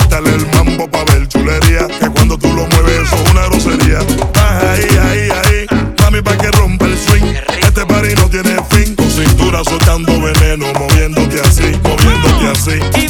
suéltale el mambo pa' ver chulería, que cuando tú lo mueves eso es una grosería. Ahí, mami, pa' que rompa el swing. Este party no tiene fin. Tu cintura soltando veneno, moviéndote así, moviéndote así.